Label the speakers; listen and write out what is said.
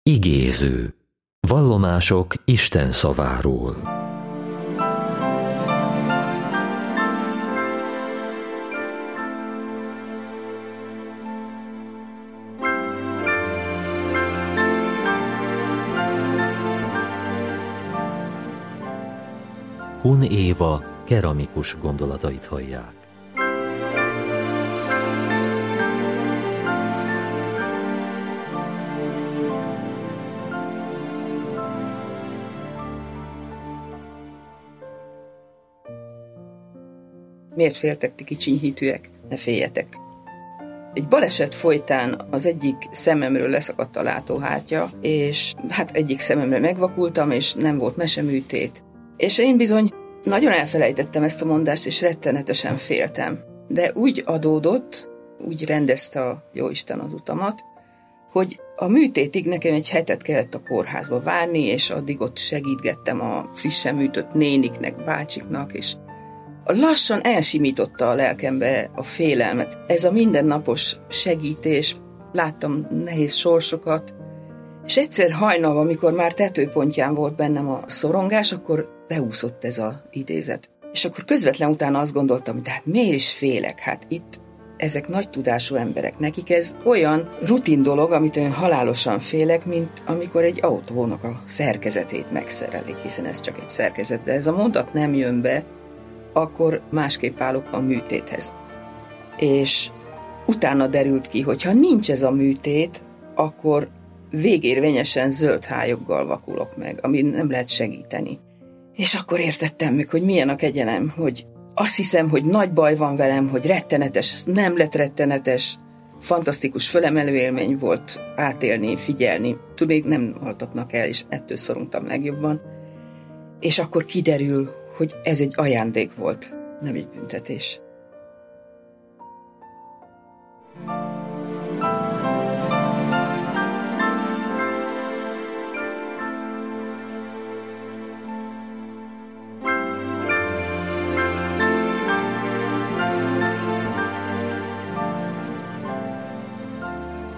Speaker 1: Igéző. Vallomások Isten szaváról. Kun Éva keramikus gondolatait hallják.
Speaker 2: Miért féltek, ti kicsiny hitűek? Ne féljetek! Egy baleset folytán az egyik szememről leszakadt a látóhártya, és egyik szememre megvakultam, és nem volt meseműtét. És én bizony nagyon elfelejtettem ezt a mondást, és rettenetesen féltem. De úgy adódott, úgy rendezte a Jóisten az utamat, hogy a műtétig nekem egy hetet kellett a kórházba várni, és addig ott segítgettem a frissen műtött néniknek, bácsiknak, és lassan elsimította a lelkembe a félelmet. Ez a mindennapos segítés, láttam nehéz sorsokat, és egyszer hajnalban, amikor már tetőpontján volt bennem a szorongás, akkor beúszott ez az idézet. És akkor közvetlen utána azt gondoltam, hogy miért is félek? Itt ezek nagy tudású emberek, nekik ez olyan rutin dolog, amit én halálosan félek, mint amikor egy autónak a szerkezetét megszerelik, hiszen ez csak egy szerkezet, de ez a mondat nem jön be, akkor másképp állok a műtéthez. És utána derült ki, hogy ha nincs ez a műtét, akkor végérvényesen zöld hályoggal vakulok meg, ami nem lehet segíteni. És akkor értettem meg, hogy milyen a kegyelem, hogy azt hiszem, hogy nagy baj van velem, hogy rettenetes, nem lett rettenetes, fantasztikus fölemelő élmény volt átélni, figyelni. Tudnék, nem haltatnak el, és ettől szorongtam legjobban. És akkor kiderül, hogy ez egy ajándék volt, nem egy büntetés.